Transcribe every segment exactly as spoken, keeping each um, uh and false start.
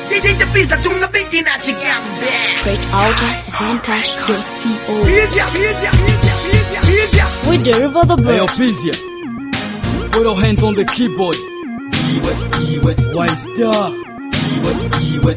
DJ Pizza tunga beti na chigambe. Straight out of Zencash dot co. Pizza, pizza, pizza, pizza. We deliver the Hey, yo, bird. Pizza. Put your hands on the keyboard. Iwe, iwe, Wistar. Iwe, iwe.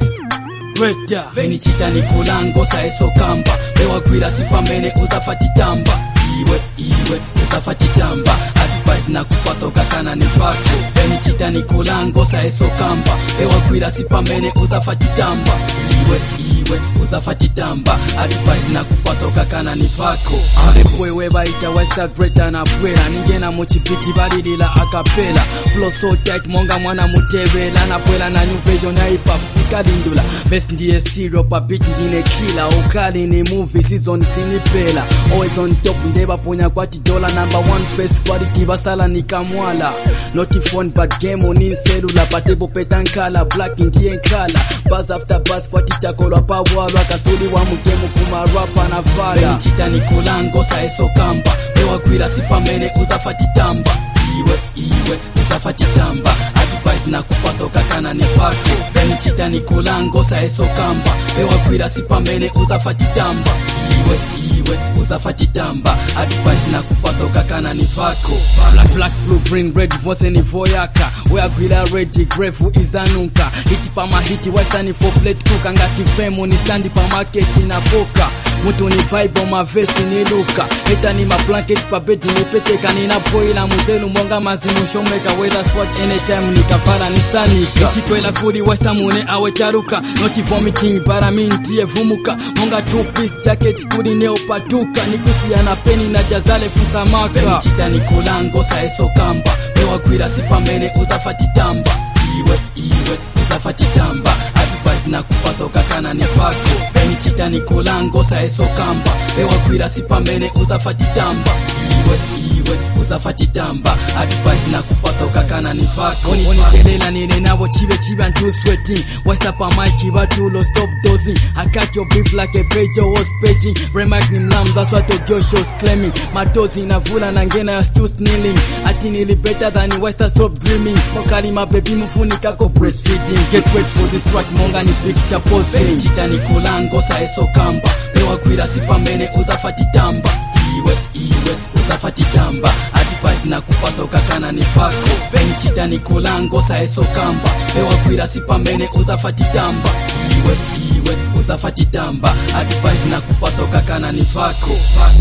Weta. Veni chita ni kulango sa eso kamba. Bewa kwila sipamene uzafati tamba. Iwe, iwe, uzafati tamba. Advice na kupasa ukakana ni fako. Veni chita ni kulango sa eso kamba. Bewa kwila sipamene uzafati tamba. Iwe, iwe, uzafati tamba. Advice na kupasa ukakana ni fako. Ale kwewe baita Wistar greater na bwela. Ningena mochipiti balilila akapela. Flow so tight monga mwana mutebela. Na bwela na new version ya hip hop sikadindula. Best ndiye serial pa beat ndine killer. Ukali ni movie season sinipela. Always on top ndeba ponya kwa tidola. Number one first quality basala ni kamwala. Not phone but game on in cellular. Patebo petankala black ndiye nkala. Buzz after buzz kwa ticha kolwa pawalwa. Kasuli wa mugemu kuma rapa na vala. Veni chita ni kulango sa eso kamba. Bewa kwila sipamene uzafati tamba. Iwe, iwe, uzafati tamba. Advice na kupasa ukakana ni fako. Veni chita ni kulango sa eso kamba. Bewa kwila sipamene uzafati tamba. Iwe, iwe, uzafati tamba. Advice na kupasa ukakana ni fako. Black, black, blue, green, red, vose ni voyaka. Wea gwila ready, grefu izanunka. Hiti pa mahiti, westani for plate cook. Angati femu ni standi pa market na boka. Mutu ni Bible mavesi ni Luka. Heta ni ma blanket pa bedi ni peteka. Nina poila muzelu monga mazimu shomeka. Weda swat anytime ni kafara ni sanika. Ichikwela kuli Wistar mune awe taruka. Noti vomiting bara mintie vumuka. Monga two piece jacket kuli neo patuka. Nikusi ya na peni na jazale fusamaka. Veni chita ni kulango sa eso kamba. Bewa kwila sipamene uzafati tamba. Iwe, iwe, uzafati tamba. Advice na kupasa ukakana ni fako. Veni chita ni kulango sa eso kamba. Bewa kwila sipamene uzafati tamba. Iwe, iwe, uzafati tamba. Advice na kupasa ukakana ni fako. Oni kelela nene nabo chibe chibe and two sweating. Wistar pa Mikey batulo stop dozing. I cut your beef like a pager was paging. Remark ni mlam, that's what the Joshua's claiming. Matozi na vula na ngena ya still snealing. Ati nili better than Wistar stop dreaming. Mokali ma baby mufuni kako breastfeeding. Get ready for this track monga ni picture posing. Veni chita ni kulango sa eso kamba. Bewa kwila sipamene uzafati tamba. Iwe, iwe, uzafati tamba. Advice na kupasa ukakana ni fako. Veni chita ni kulango sa eso kamba. Bewa kwila sipamene uzafati tamba. Iwe, iwe, uzafati tamba. Advice na kupasa ukakana ni fako.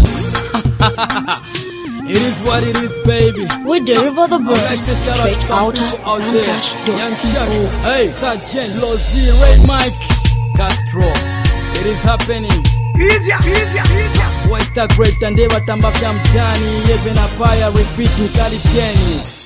It is what it is, baby. We deliver the bird. Alright, so shout Straight out out to of people out there. Young Zencash Chuck, dot co. hey, Sergeant Lozi, Red Mike, Castro. It is happening. Pizza, pizza, pizza. Wistar great and they were tamba vya mtani. Even a fire repeat mkali teni.